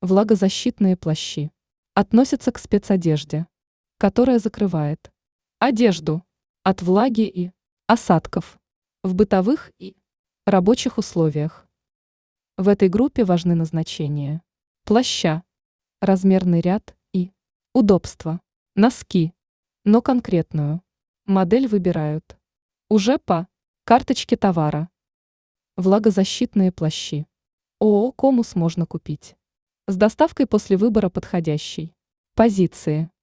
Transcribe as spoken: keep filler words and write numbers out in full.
Влагозащитные плащи относятся к спецодежде, которая закрывает одежду от влаги и осадков в бытовых и рабочих условиях. В этой группе важны назначения плаща, размерный ряд и удобство, носки, но конкретную модель выбирают уже по карточке товара. Влагозащитные плащи ООО «Комус» можно купить с доставкой после выбора подходящей позиции.